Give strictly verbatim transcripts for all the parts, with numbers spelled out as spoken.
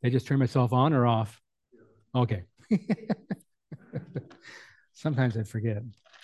I just turn myself on or off? Okay. Sometimes I forget.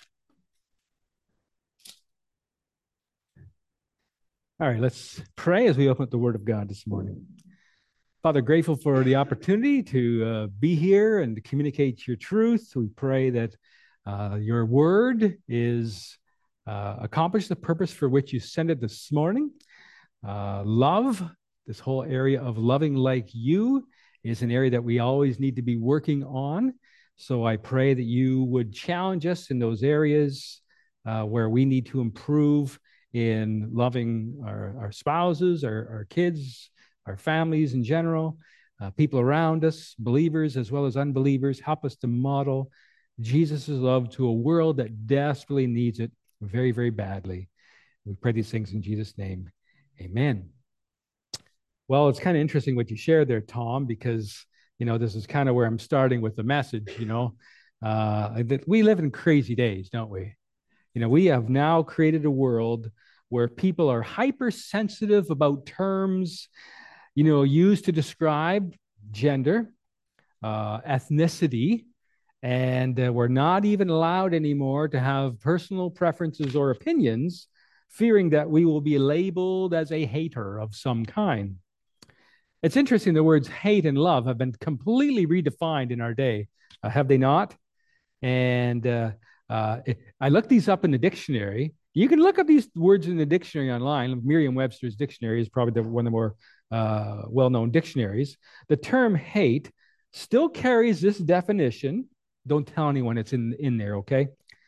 All right, let's pray as we open up the Word of God this morning. Father, grateful for the opportunity to uh, be here and to communicate your truth. We pray that uh, your Word is uh, accomplish the purpose for which you sent it this morning. Uh, love, this whole area of loving like you, is an area that we always need to be working on. So I pray that you would challenge us in those areas uh, where we need to improve in loving our, our spouses, our, our kids, our families in general, uh, people around us, believers as well as unbelievers. Help us to model Jesus' love to a world that desperately needs it very, very badly. We pray these things in Jesus' name. Amen. Well, it's kind of interesting what you shared there, Tom, because, you know, this is kind of where I'm starting with the message, you know, uh, that we live in crazy days, don't we? You know, we have now created a world where people are hypersensitive about terms, you know, used to describe gender, uh, ethnicity, and uh, we're not even allowed anymore to have personal preferences or opinions, fearing that we will be labeled as a hater of some kind. It's interesting, the words hate and love have been completely redefined in our day, uh, have they not? And uh, uh, I looked these up in the dictionary. You can look up these words in the dictionary online. Merriam-Webster's dictionary is probably the, one of the more uh, well-known dictionaries. The term hate still carries this definition. Don't tell anyone it's in, in there, okay?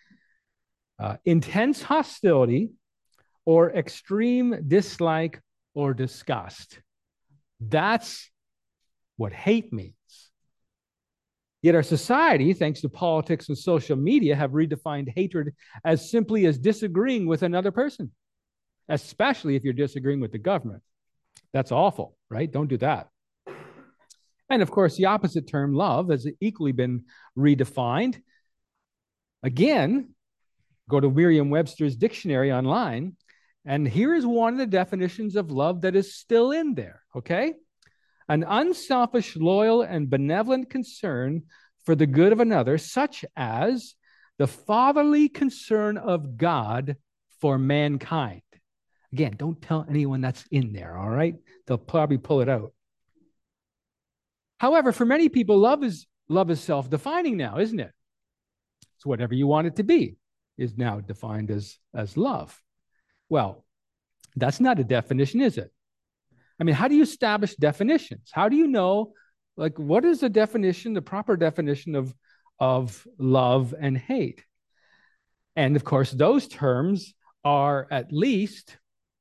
Uh, intense hostility or extreme dislike or disgust. That's what hate means. Yet our society, thanks to politics and social media, have redefined hatred as simply as disagreeing with another person, especially if you're disagreeing with the government. That's awful, right? Don't do that. And of course, the opposite term, love, has equally been redefined. Again, go to Merriam-Webster's dictionary online, and here is one of the definitions of love that is still in there, okay? An unselfish, loyal, and benevolent concern for the good of another, such as the fatherly concern of God for mankind. Again, don't tell anyone that's in there, all right? They'll probably pull it out. However, for many people, love is love is self-defining now, isn't it? It's whatever you want it to be is now defined as, as love. Well, that's not a definition, is it? I mean, how do you establish definitions? How do you know, like, what is the definition, the proper definition of, of love and hate? And of course, those terms are at least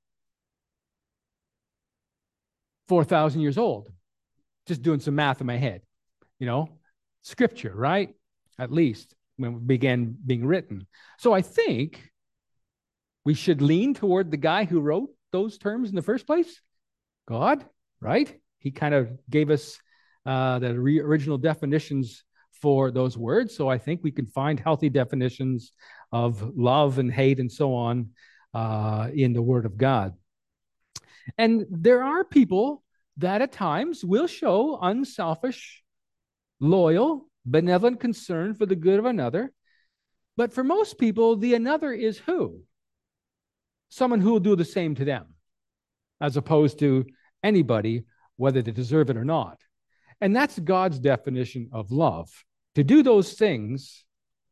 four thousand years old. Just doing some math in my head, you know, scripture, right? At least when it began being written. So I think we should lean toward the guy who wrote those terms in the first place. God, right? He kind of gave us uh, the re- original definitions for those words. So I think we can find healthy definitions of love and hate and so on uh, in the Word of God. And there are people that at times will show unselfish, loyal, benevolent concern for the good of another. But for most people, the another is who? Someone who will do the same to them, as opposed to anybody, whether they deserve it or not. And that's God's definition of love. To do those things,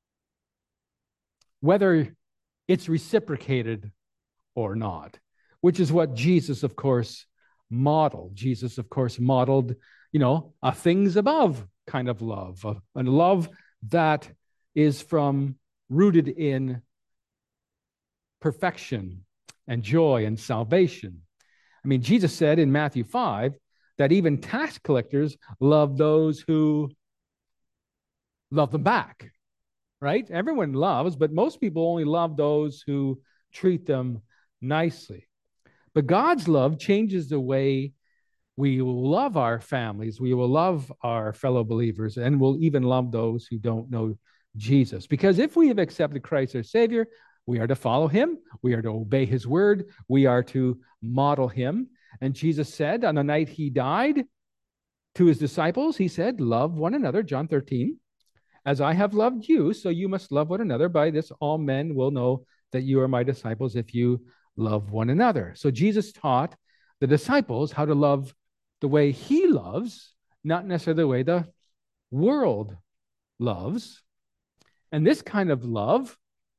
whether it's reciprocated or not, which is what Jesus, of course, modeled. Jesus, of course, modeled, you know, a things above kind of love, a, a love that is from rooted in perfection and joy and salvation. I mean, Jesus said in Matthew five that even tax collectors love those who love them back, right? Everyone loves, but most people only love those who treat them nicely. But God's love changes the way we will love our families, we will love our fellow believers, and we'll even love those who don't know Jesus. Because if we have accepted Christ our Savior, we are to follow him, we are to obey his word, we are to model him. And Jesus said on the night he died, To his disciples, he said, love one another, John thirteen. As I have loved you, so you must love one another. By this, all men will know that you are my disciples if you love one another. So Jesus taught the disciples how to love the way he loves, not necessarily the way the world loves. And this kind of love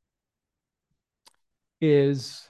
is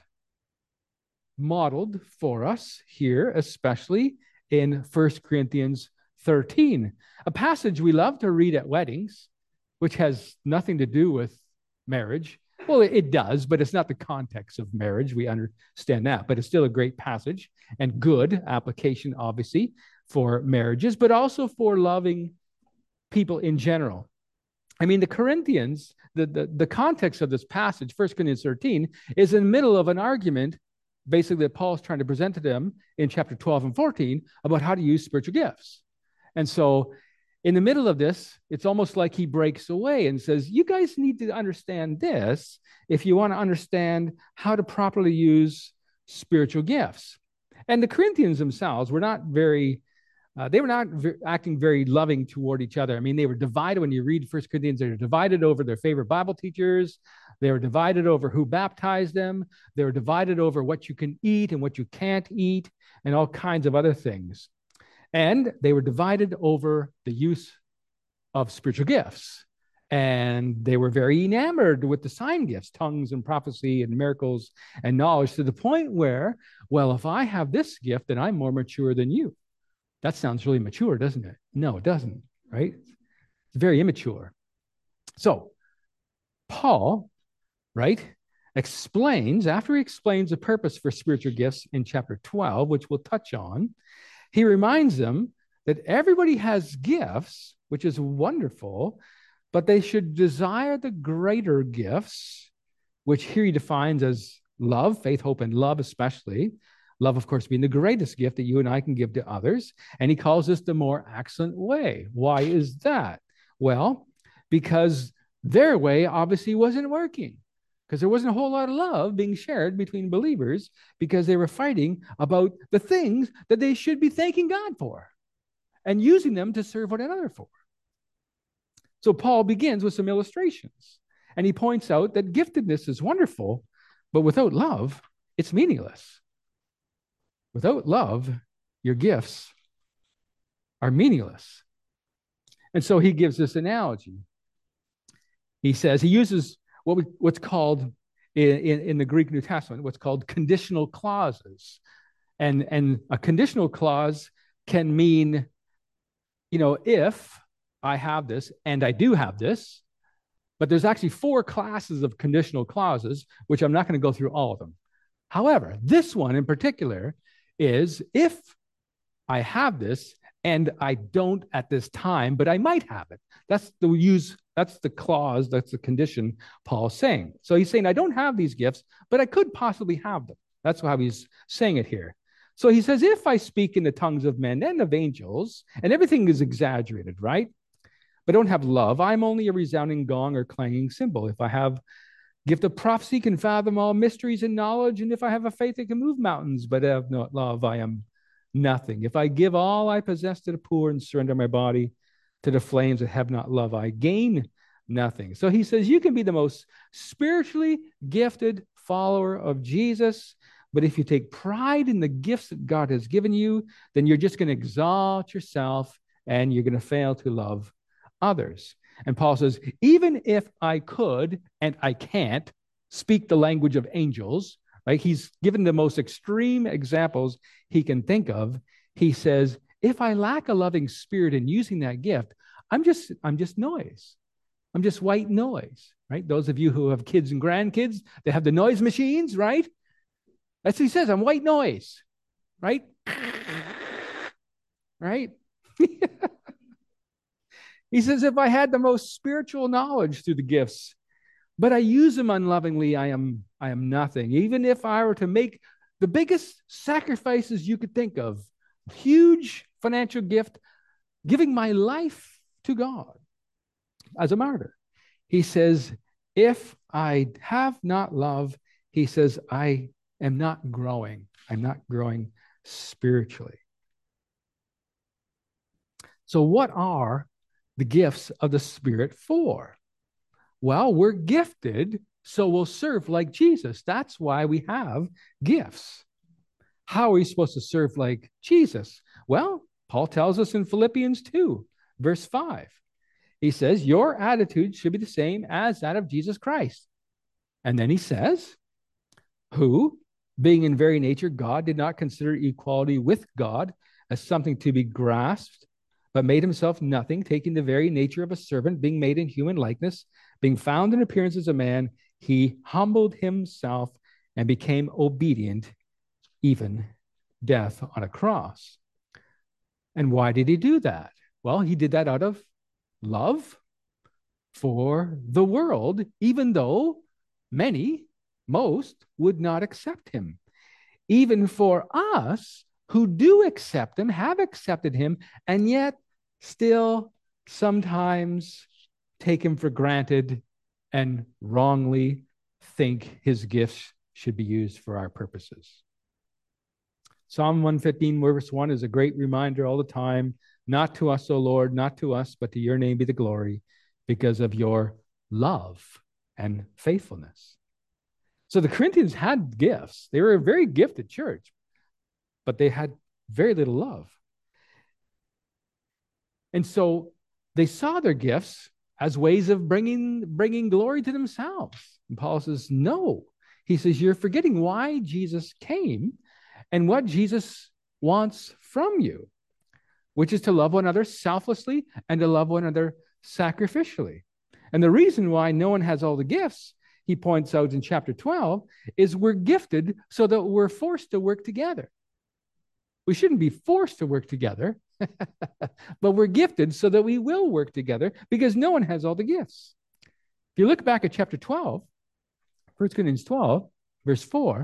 modeled for us here, especially in First Corinthians thirteen, a passage we love to read at weddings, which has nothing to do with marriage. Well, it does, but it's not the context of marriage. We understand that, but it's still a great passage and good application, obviously, for marriages, but also for loving people in general. I mean, the Corinthians, the, the, the context of this passage, First Corinthians thirteen, is in the middle of an argument, basically, that Paul's trying to present to them in chapter twelve and fourteen about how to use spiritual gifts. And so in the middle of this, it's almost like he breaks away and says, you guys need to understand this if you want to understand how to properly use spiritual gifts. And the Corinthians themselves were not very, uh, they were not v- acting very loving toward each other. I mean, they were divided. When you read First Corinthians, they were divided over their favorite Bible teachers. They were divided over who baptized them. They were divided over what you can eat and what you can't eat and all kinds of other things. And they were divided over the use of spiritual gifts. And they were very enamored with the sign gifts, tongues and prophecy and miracles and knowledge, to the point where, well, if I have this gift, then I'm more mature than you. That sounds really mature, doesn't it? No, it doesn't, right? It's very immature. So Paul, right, explains, after he explains the purpose for spiritual gifts in chapter twelve, which we'll touch on, he reminds them that everybody has gifts, which is wonderful, but they should desire the greater gifts, which here he defines as love, faith, hope, and love especially. Love, of course, being the greatest gift that you and I can give to others. And he calls this the more excellent way. Why is that? Well, because their way obviously wasn't working, because there wasn't a whole lot of love being shared between believers, because they were fighting about the things that they should be thanking God for and using them to serve one another for. So Paul begins with some illustrations, and he points out that giftedness is wonderful, but without love, it's meaningless. Without love, your gifts are meaningless. And so he gives this analogy. He says, he uses what we, what's called in, in, in the Greek New Testament, what's called conditional clauses. And, and a conditional clause can mean, you know, if I have this, and I do have this, but there's actually four classes of conditional clauses, which I'm not going to go through all of them. However, this one in particular is if I have this and I don't at this time, but I might have it. That's the use, that's the clause, that's the condition Paul's saying. So he's saying, I don't have these gifts, but I could possibly have them. That's how he's saying it here. So he says, if I speak in the tongues of men and of angels, and everything is exaggerated, right? But don't have love, I'm only a resounding gong or clanging cymbal. If I have gift of prophecy, can fathom all mysteries and knowledge, and if I have a faith that can move mountains, but have not love, I am nothing. If I give all I possess to the poor and surrender my body to the flames that have not love, I gain nothing. So he says, you can be the most spiritually gifted follower of Jesus, but if you take pride in the gifts that God has given you, then you're just going to exalt yourself and you're going to fail to love others. And Paul says, even if I could, and I can't, speak the language of angels, right? He's given the most extreme examples he can think of. He says, if I lack a loving spirit in using that gift, I'm just, I'm just noise. I'm just white noise, right? Those of you who have kids and grandkids, they have the noise machines, right? That's what he says, I'm white noise, right? Right? He says, if I had the most spiritual knowledge through the gifts, but I use them unlovingly, I am, I am nothing. Even if I were to make the biggest sacrifices you could think of, huge financial gift, giving my life to God as a martyr. He says, if I have not love, he says, I am not growing. I'm not growing spiritually. So what are the gifts of the Spirit for? Well, we're gifted, so we'll serve like Jesus. That's why we have gifts. How are we supposed to serve like Jesus? Well, Paul tells us in Philippians two, verse five. He says, your attitude should be the same as that of Jesus Christ. And then he says, who, being in very nature God, did not consider equality with God as something to be grasped, but made himself nothing, taking the very nature of a servant, being made in human likeness, being found in appearance as a man, he humbled himself and became obedient, even death on a cross. And why did he do that? Well, he did that out of love for the world, even though many, most, would not accept him. Even for us who do accept him, have accepted him, and yet still sometimes take him for granted and wrongly think his gifts should be used for our purposes. Psalm one fifteen, verse one is a great reminder all the time. Not to us, O Lord, not to us, but to your name be the glory, because of your love and faithfulness. So the Corinthians had gifts. They were a very gifted church, but they had very little love. And so they saw their gifts as ways of bringing, bringing glory to themselves. And Paul says, no. He says, you're forgetting why Jesus came and what Jesus wants from you, which is to love one another selflessly and to love one another sacrificially. And the reason why no one has all the gifts, he points out in chapter twelve, is we're gifted so that we're forced to work together. We shouldn't be forced to work together, but we're gifted so that we will work together because no one has all the gifts. If you look back at chapter twelve, First Corinthians twelve, verse four,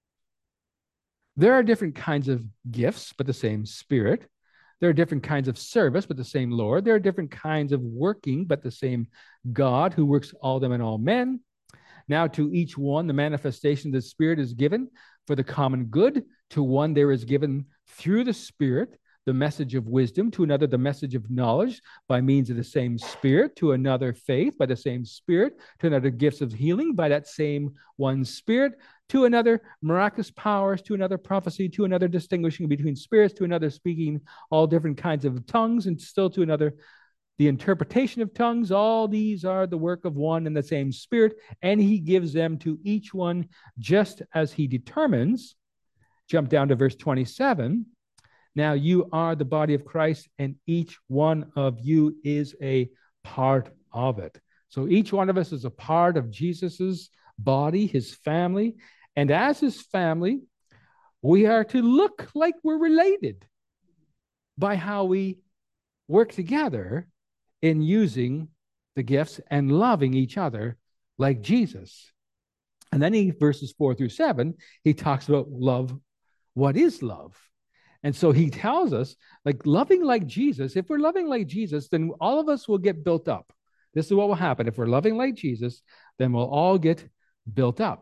there are different kinds of gifts, but the same Spirit. There are different kinds of service, but the same Lord. There are different kinds of working, but the same God who works all them in all men. Now to each one, the manifestation of the Spirit is given for the common good. To one, there is given through the Spirit the message of wisdom, to another, the message of knowledge by means of the same Spirit, to another, faith by the same Spirit, to another, gifts of healing by that same one Spirit, to another, miraculous powers, to another, prophecy, to another, distinguishing between spirits, to another, speaking all different kinds of tongues, and still to another, the interpretation of tongues. All these are the work of one and the same Spirit, and he gives them to each one just as he determines. Jump down to verse twenty-seven. Now you are the body of Christ, and each one of you is a part of it. So each one of us is a part of Jesus's body, his family. And as his family, we are to look like we're related by how we work together in using the gifts and loving each other like Jesus. And then he, verses four through seven, he talks about love. What is love? And so he tells us, like, loving like Jesus, if we're loving like Jesus, then all of us will get built up. This is what will happen. If we're loving like Jesus, then we'll all get built up.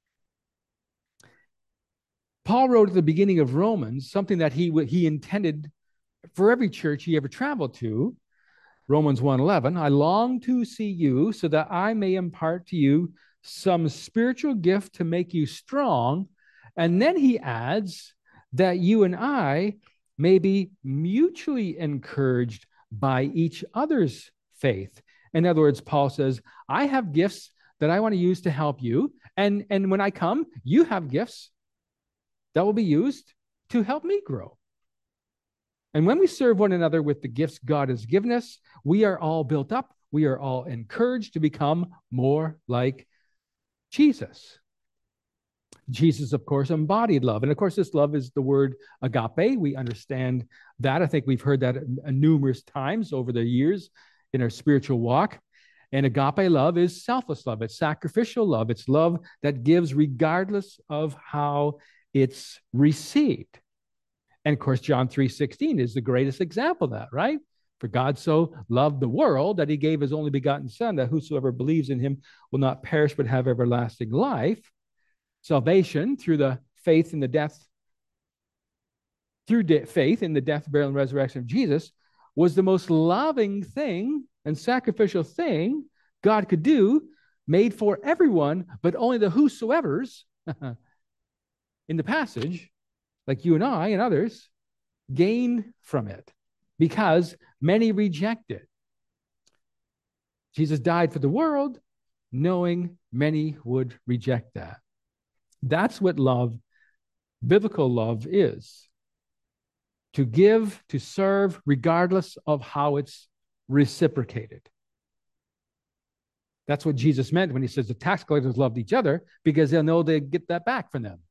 Paul wrote at the beginning of Romans something that he, he intended for every church he ever traveled to. Romans one eleven, I long to see you so that I may impart to you some spiritual gift to make you strong. And then he adds that you and I may be mutually encouraged by each other's faith. In other words, Paul says, I have gifts that I want to use to help you. And, and when I come, you have gifts that will be used to help me grow. And when we serve one another with the gifts God has given us, we are all built up. We are all encouraged to become more like Jesus. Jesus, of course, embodied love. And of course, this love is the word agape. We understand that. I think we've heard that numerous times over the years in our spiritual walk. And agape love is selfless love. It's sacrificial love. It's love that gives regardless of how it's received. And of course, John three sixteen is the greatest example of that, right? For God so loved the world that he gave his only begotten Son, that whosoever believes in him will not perish but have everlasting life. Salvation through the faith in the death, through de- faith in the death, burial, and resurrection of Jesus was the most loving thing and sacrificial thing God could do, made for everyone, but only the whosoever's in the passage, like you and I and others, gain from it because many reject it. Jesus died for the world, knowing many would reject that. That's what love, biblical love, is. To give, to serve, regardless of how it's reciprocated. That's what Jesus meant when he says the tax collectors loved each other, because they'll know they get that back from them.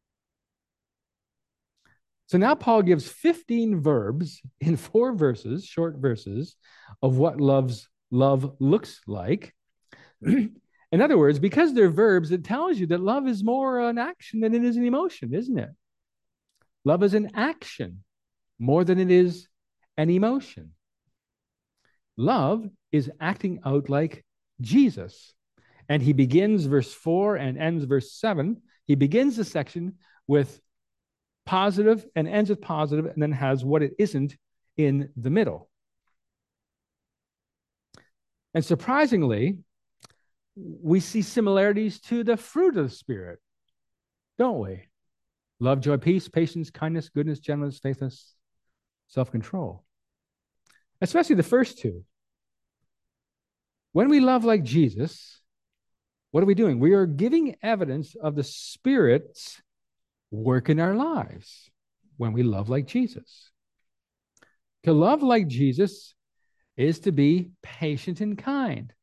So now Paul gives fifteen verbs in four verses, short verses, of what love's love looks like. In other words, because they're verbs, it tells you that love is more an action than it is an emotion, isn't it? Love is an action more than it is an emotion. Love is acting out like Jesus. And he begins verse four and ends verse seven. He begins the section with positive and ends with positive, and then has what it isn't in the middle. And surprisingly, we see similarities to the fruit of the Spirit, don't we? Love, joy, peace, patience, kindness, goodness, gentleness, faithfulness, self-control. Especially the first two. When we love like Jesus, what are we doing? We are giving evidence of the Spirit's work in our lives when we love like Jesus. To love like Jesus is to be patient and kind.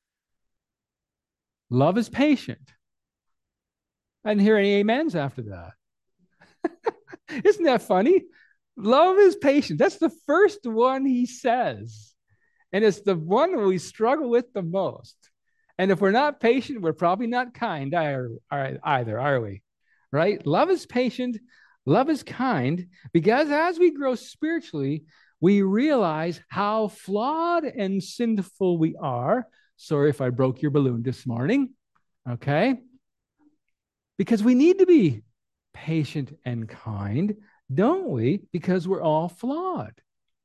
Love is patient. I didn't hear any amens after that. Isn't that funny? Love is patient. That's the first one he says. And it's the one we struggle with the most. And if we're not patient, we're probably not kind either, are we? Right? Love is patient. Love is kind. Because as we grow spiritually, we realize how flawed and sinful we are. Sorry if I broke your balloon this morning. Okay? Because we need to be patient and kind, don't we? Because we're all flawed.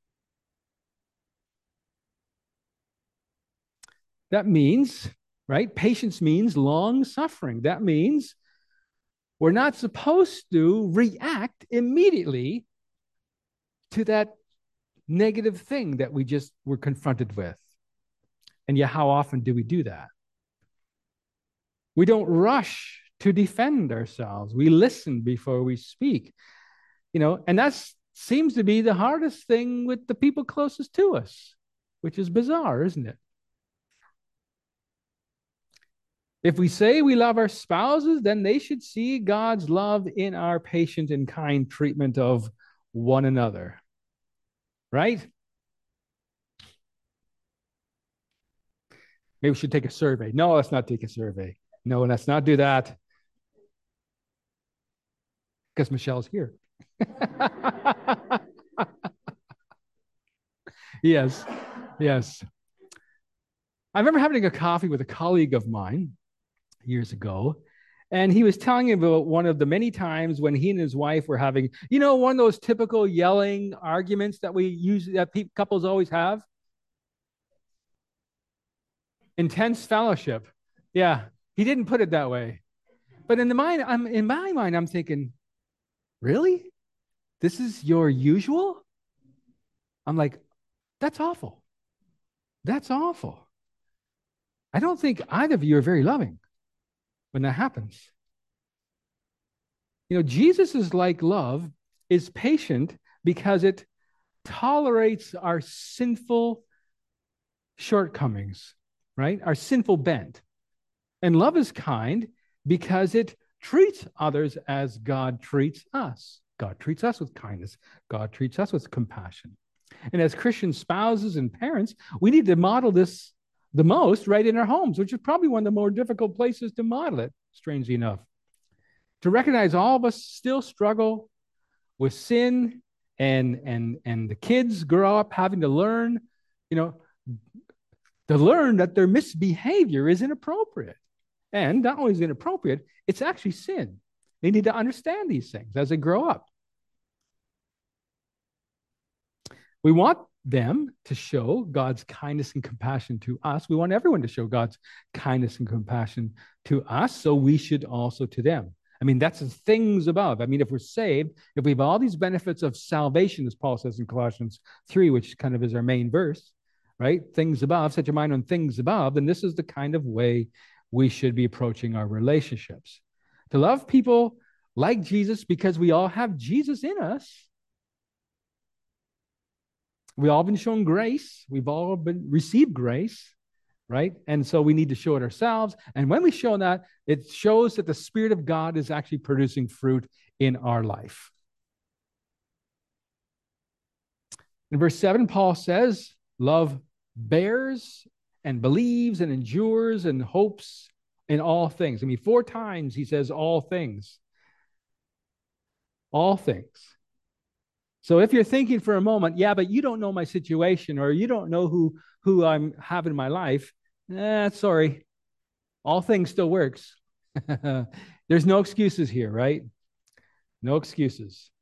That means, right? Patience means long suffering. That means we're not supposed to react immediately to that negative thing that we just were confronted with. And yet, how often do we do that? We don't rush to defend ourselves. We listen before we speak. You know, and that seems to be the hardest thing with the people closest to us, which is bizarre, isn't it? If we say we love our spouses, then they should see God's love in our patient and kind treatment of one another. Right? Maybe we should take a survey. No, let's not take a survey. No, let's not do that. Because Michelle's here. Yes, yes. I remember having a coffee with a colleague of mine years ago, and he was telling me about one of the many times when he and his wife were having, you know, one of those typical yelling arguments that we usually, that pe- couples always have. Intense fellowship. Yeah, he didn't put it that way. But in the mind, I'm in my mind, I'm thinking, really? This is your usual? I'm like, that's awful. That's awful. I don't think either of you are very loving when that happens. You know, Jesus' like love is patient because it tolerates our sinful shortcomings, right? Our sinful bent. And love is kind because it treats others as God treats us. God treats us with kindness. God treats us with compassion. And as Christian spouses and parents, we need to model this the most right in our homes, which is probably one of the more difficult places to model it, strangely enough. To recognize all of us still struggle with sin, and and and the kids grow up having to learn, you know, to learn that their misbehavior is inappropriate. And not only is it inappropriate, it's actually sin. They need to understand these things as they grow up. We want them to show God's kindness and compassion to us. We want everyone to show God's kindness and compassion to us, so we should also to them. I mean, that's the things above. I mean, if we're saved, if we have all these benefits of salvation, as Paul says in Colossians three, which kind of is our main verse, right? Things above, set your mind on things above, then this is the kind of way we should be approaching our relationships. To love people like Jesus, because we all have Jesus in us. We've all been shown grace. We've all been received grace, right? And so we need to show it ourselves. And when we show that, it shows that the Spirit of God is actually producing fruit in our life. In verse seven, Paul says, love bears and believes and endures and hopes in all things. I mean, four times he says all things. All things. So if you're thinking for a moment, yeah, but you don't know my situation, or you don't know who, who I'm having in my life, eh, sorry. All things still works. There's no excuses here, right? No excuses.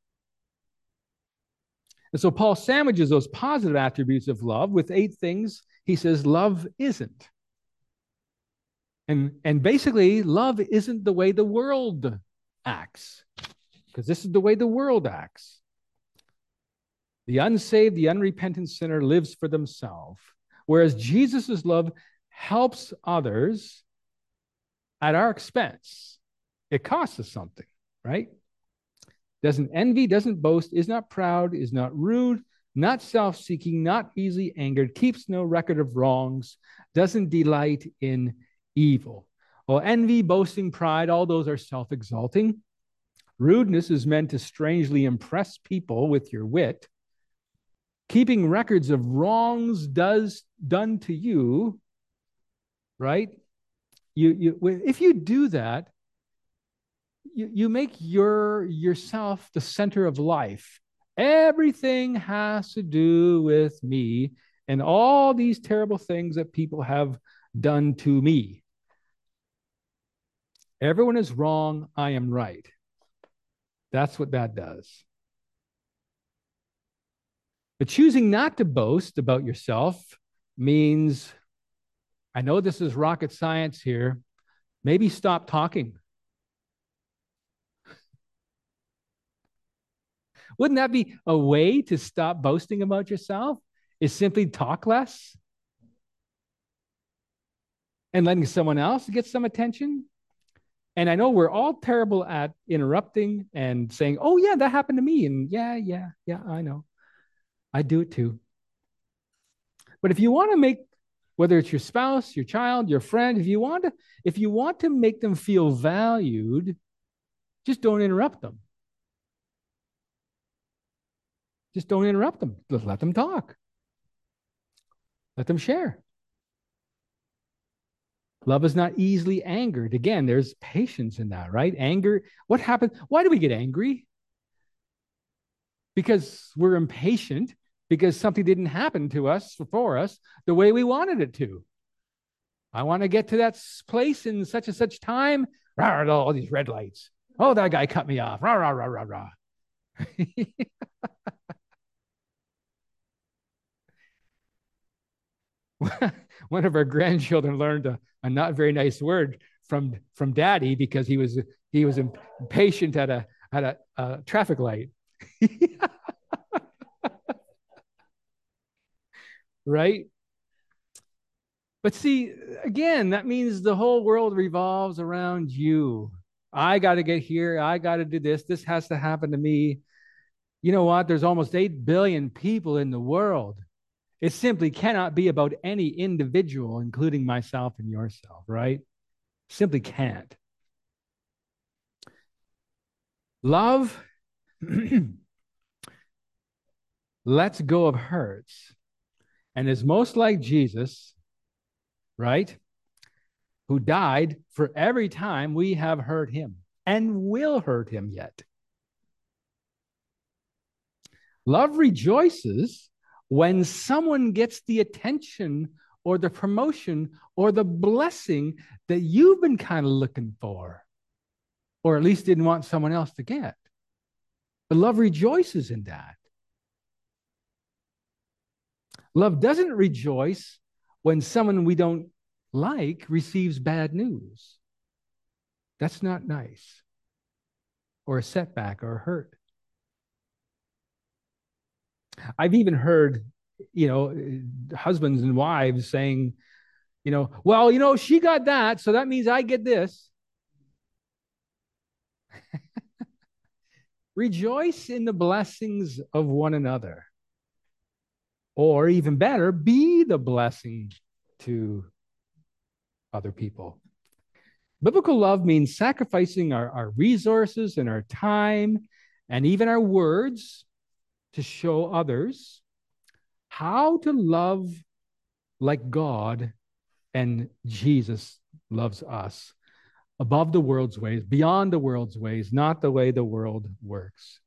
And so Paul sandwiches those positive attributes of love with eight things he says love isn't. And, and basically, love isn't the way the world acts, because this is the way the world acts. The unsaved, the unrepentant sinner lives for themselves, whereas Jesus' love helps others at our expense. It costs us something, right? Doesn't envy, doesn't boast, is not proud, is not rude, not self-seeking, not easily angered, keeps no record of wrongs, doesn't delight in evil. Well, envy, boasting, pride, all those are self-exalting. Rudeness is meant to strangely impress people with your wit. Keeping records of wrongs does done to you, right? You, you, if you do that, you, you make your yourself the center of life. Everything has to do with me and all these terrible things that people have done to me. Everyone is wrong, I am right. That's what that does. But choosing not to boast about yourself means, I know this is rocket science here, maybe stop talking. Wouldn't that be a way to stop boasting about yourself? Is simply talk less and letting someone else get some attention? And I know we're all terrible at interrupting and saying, oh, yeah, that happened to me. And yeah, yeah, yeah, I know. I do it too. But if you want to make, whether it's your spouse, your child, your friend, if you want to, if you want to make them feel valued, just don't interrupt them. Just don't interrupt them. Just let them talk. Let them share. Love is not easily angered. Again, there's patience in that, right? Anger. What happens? Why do we get angry? Because we're impatient, because something didn't happen to us, for us, the way we wanted it to. I want to get to that place in such and such time. Rah, rah, all these red lights. Oh, that guy cut me off. Rah, rah, rah, rah, rah. One of our grandchildren learned a, a not very nice word from from daddy because he was he was impatient at a at a, a traffic light. Right? But see, again, that means the whole world revolves around you. I got to get here. I got to do this. This has to happen to me. You know what? There's almost eight billion people in the world. It simply cannot be about any individual, including myself and yourself, right? Simply can't. Love lets go of hurts and is most like Jesus, right? Who died for every time we have hurt him and will hurt him yet. Love rejoices when someone gets the attention or the promotion or the blessing that you've been kind of looking for, or at least didn't want someone else to get. But love rejoices in that. Love doesn't rejoice when someone we don't like receives bad news. That's not nice. Or a setback or a hurt. I've even heard, you know, husbands and wives saying, you know, well, you know, she got that, so that means I get this. Rejoice in the blessings of one another. Or even better, be the blessing to other people. Biblical love means sacrificing our, our resources and our time and even our words to show others how to love like God and Jesus loves us, above the world's ways, beyond the world's ways, not the way the world works.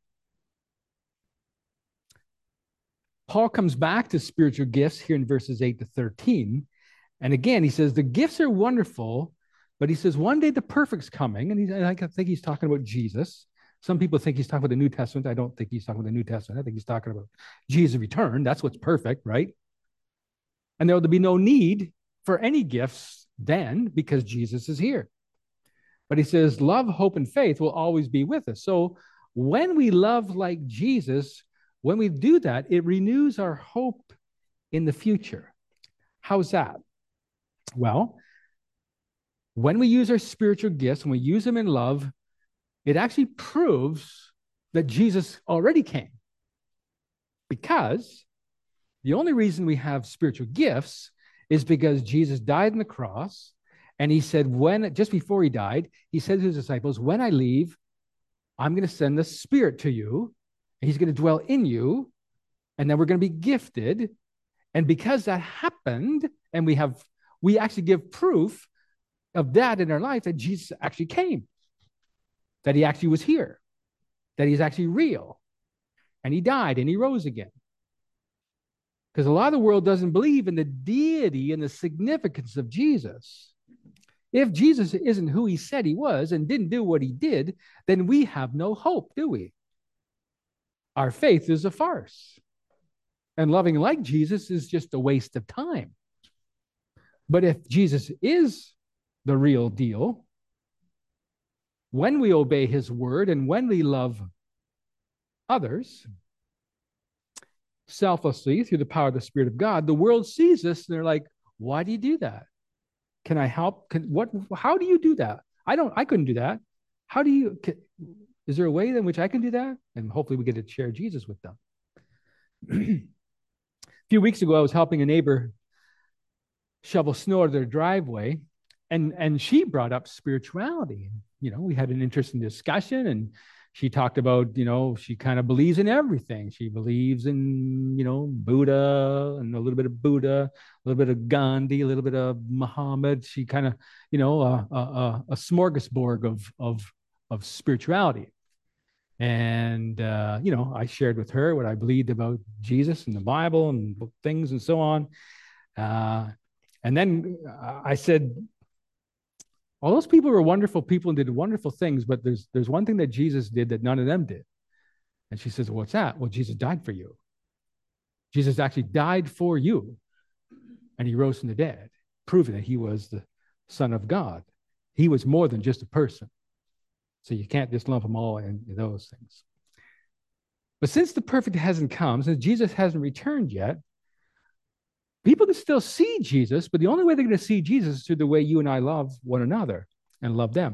Paul comes back to spiritual gifts here in verses eight to thirteen. And again, he says, the gifts are wonderful, but he says, one day the perfect's coming. And, he's, and I think he's talking about Jesus. Some people think he's talking about the New Testament. I don't think he's talking about the New Testament. I think he's talking about Jesus' return. That's what's perfect, right? And there will be no need for any gifts then because Jesus is here. But he says, love, hope, and faith will always be with us. So when we love like Jesus, when we do that, it renews our hope in the future. How's that? Well, when we use our spiritual gifts, when we use them in love, it actually proves that Jesus already came. Because the only reason we have spiritual gifts is because Jesus died on the cross, and he said, when, just before he died, he said to his disciples, when I leave, I'm going to send the Spirit to you, and he's going to dwell in you, and then we're going to be gifted. And because that happened, and we have, we actually give proof of that in our life, that Jesus actually came, that he actually was here, that he's actually real, and he died, and he rose again. Because a lot of the world doesn't believe in the deity and the significance of Jesus. If Jesus isn't who he said he was and didn't do what he did, then we have no hope, do we? Our faith is a farce. And loving like Jesus is just a waste of time. But if Jesus is the real deal, when we obey his word and when we love others selflessly through the power of the Spirit of God, the world sees us and they're like, why do you do that? Can I help? Can, what? How do you do that? I don't, I couldn't do that. How do you, can, is there a way in which I can do that? And hopefully we get to share Jesus with them. A few weeks ago, I was helping a neighbor shovel snow to their driveway, and, and she brought up spirituality. You know, we had an interesting discussion, and she talked about, you know, she kind of believes in everything. She believes in, you know, Buddha and a little bit of Buddha, a little bit of Gandhi, a little bit of Muhammad. She kind of, you know, a, a, a smorgasbord of, of, of spirituality. And, uh, you know, I shared with her what I believed about Jesus and the Bible and things and so on. Uh, and then I said, all those people were wonderful people and did wonderful things, but there's there's one thing that Jesus did that none of them did. And she says, well, what's that? Well, Jesus died for you. Jesus actually died for you, and he rose from the dead, proving that he was the Son of God. He was more than just a person. So you can't just lump them all in those things. But since the perfect hasn't come, since Jesus hasn't returned yet, people can still see Jesus, but the only way they're going to see Jesus is through the way you and I love one another and love them.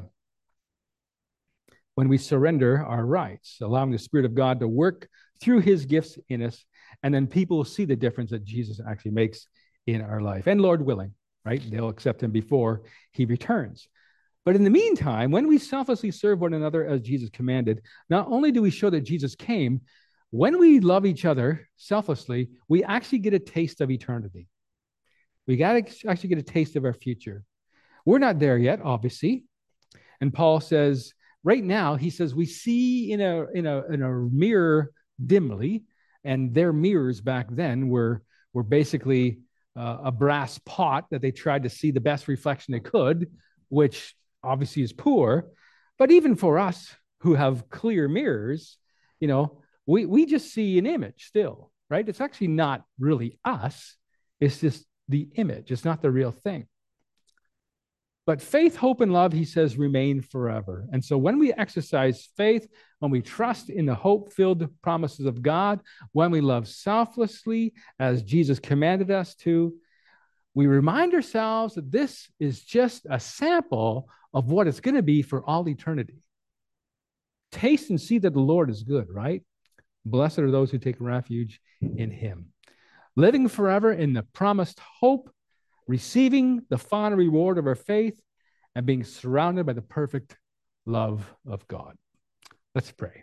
When we surrender our rights, allowing the Spirit of God to work through his gifts in us, and then people will see the difference that Jesus actually makes in our life. And Lord willing, right? They'll accept him before he returns. But in the meantime, when we selflessly serve one another as Jesus commanded, not only do we show that Jesus came, when we love each other selflessly, we actually get a taste of eternity. We got to actually get a taste of our future. We're not there yet, obviously. And Paul says, right now, he says, we see in a, in a, in a mirror dimly, and their mirrors back then were, were basically uh, a brass pot that they tried to see the best reflection they could, which obviously is poor. But even for us who have clear mirrors, you know, We we just see an image still. right? It's actually not really us. It's just the image. It's not the real thing. But faith, hope, and love, he says, remain forever. And so when we exercise faith, when we trust in the hope-filled promises of God, when we love selflessly, as Jesus commanded us to, we remind ourselves that this is just a sample of what it's going to be for all eternity. Taste and see that the Lord is good, right? Blessed are those who take refuge in him. Living forever in the promised hope, receiving the final reward of our faith, and being surrounded by the perfect love of God. Let's pray.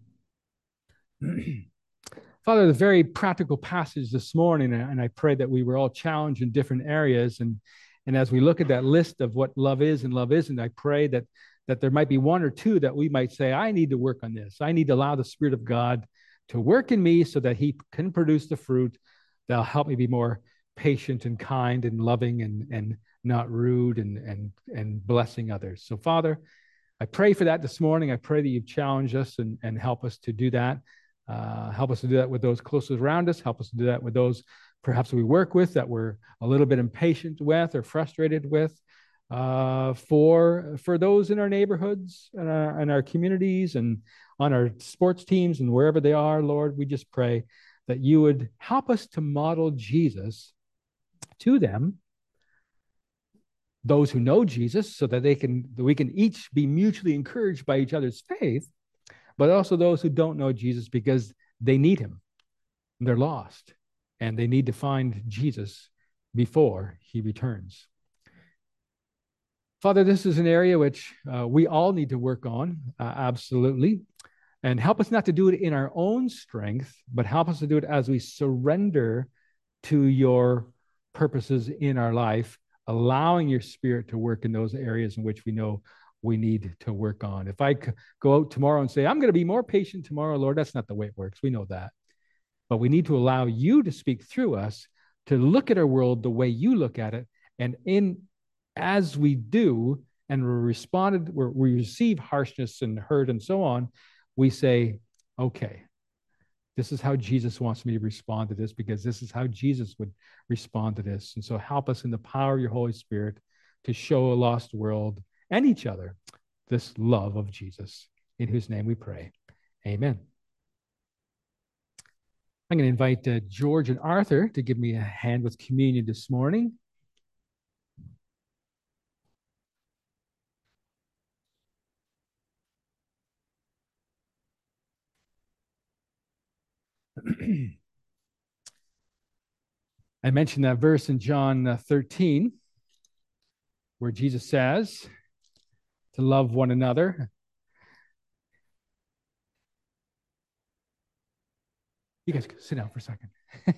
Father, the very practical passage this morning, and I pray that we were all challenged in different areas. And, and as we look at that list of what love is and love isn't, I pray that, that there might be one or two that we might say, I need to work on this. I need to allow the Spirit of God to work in me so that he can produce the fruit that'll help me be more patient and kind and loving and, and not rude and, and, and blessing others. So, Father, I pray for that this morning. I pray that you've challenged us and, and help us to do that. Uh, help us to do that with those closest around us. Help us to do that with those perhaps we work with that we're a little bit impatient with or frustrated with. Uh, for, for those in our neighborhoods and our, and our communities and on our sports teams and wherever they are, Lord, we just pray that you would help us to model Jesus to them, those who know Jesus, so that they can that we can each be mutually encouraged by each other's faith, but also those who don't know Jesus because they need him. They're lost, and they need to find Jesus before he returns. Father, this is an area which uh, we all need to work on, uh, absolutely. And help us not to do it in our own strength, but help us to do it as we surrender to your purposes in our life, allowing your Spirit to work in those areas in which we know we need to work on. If I go out tomorrow and say, I'm going to be more patient tomorrow, Lord, that's not the way it works. We know that. But we need to allow you to speak through us, to look at our world the way you look at it. And in as we do, and we're responded, we're, we receive harshness and hurt and so on, we say, okay, this is how Jesus wants me to respond to this, because this is how Jesus would respond to this. And so help us in the power of your Holy Spirit to show a lost world and each other this love of Jesus, in whose name we pray. Amen. I'm going to invite uh, George and Arthur to give me a hand with communion this morning. I mentioned that verse in John thirteen, where Jesus says to love one another. You guys sit down for a second.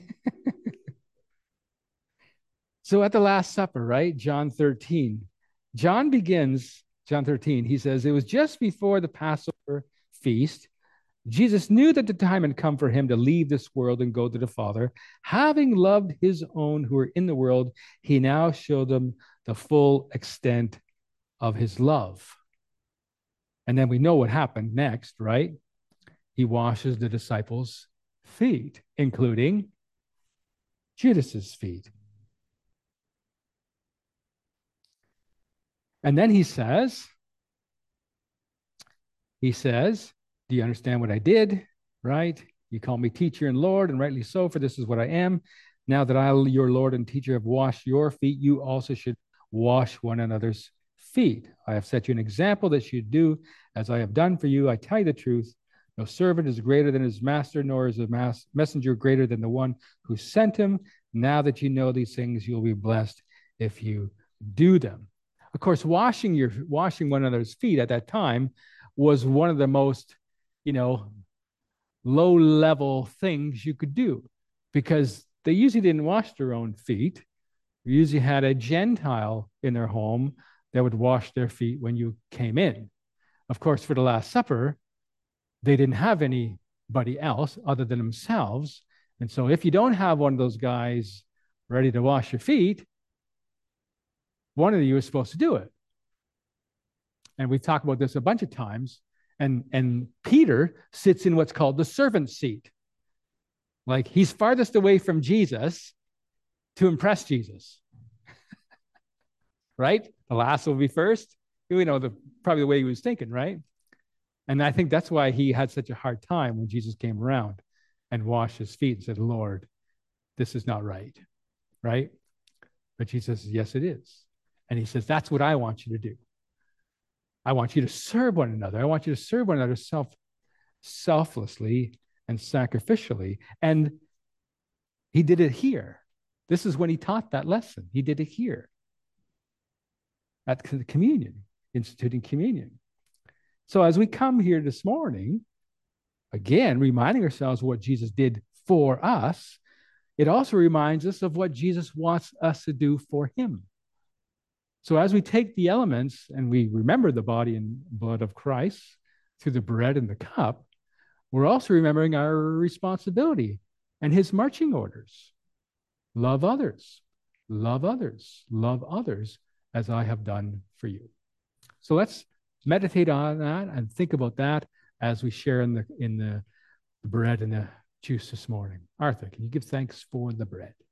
So at the Last Supper, right? John thirteen. John begins, John thirteen, he says, it was just before the Passover feast. Jesus knew that the time had come for him to leave this world and go to the Father. Having loved his own who were in the world, he now showed them the full extent of his love. And then we know what happened next, right? He washes the disciples' feet, including Judas's feet. And then he says, he says, do you understand what I did? Right? You call me teacher and Lord, and rightly so, for this is what I am. Now that I, your Lord and teacher, have washed your feet, you also should wash one another's feet. I have set you an example that you do as I have done for you. I tell you the truth. No servant is greater than his master, nor is a mas- messenger greater than the one who sent him. Now that you know these things, you'll be blessed if you do them. Of course, washing your washing one another's feet at that time was one of the most, you know, low-level things you could do, because they usually didn't wash their own feet. You usually had a Gentile in their home that would wash their feet when you came in. Of course, for the Last Supper, they didn't have anybody else other than themselves. And so if you don't have one of those guys ready to wash your feet, one of you is supposed to do it. And we've talked about this a bunch of times. And, and Peter sits in what's called the servant seat. Like he's farthest away from Jesus to impress Jesus. Right? The last will be first. We know the probably the way he was thinking, right? And I think that's why he had such a hard time when Jesus came around and washed his feet and said, Lord, this is not right. Right? But Jesus says, yes, it is. And he says, that's what I want you to do. I want you to serve one another. I want you to serve one another self, selflessly and sacrificially. And he did it here. This is when he taught that lesson. He did it here at the communion, instituting communion. So as we come here this morning, again, reminding ourselves what Jesus did for us, it also reminds us of what Jesus wants us to do for him. So as we take the elements and we remember the body and blood of Christ through the bread and the cup, we're also remembering our responsibility and his marching orders. Love others, love others, love others as I have done for you. So let's meditate on that and think about that as we share in the in the bread and the juice this morning. Arthur, can you give thanks for the bread?